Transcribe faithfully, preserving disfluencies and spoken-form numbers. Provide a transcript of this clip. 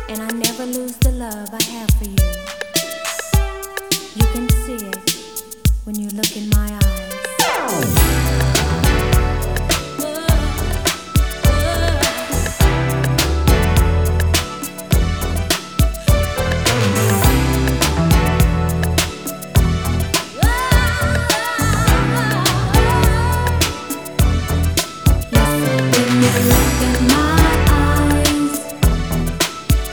and I never lose the love I have for you. You can see it when you look in my eyes.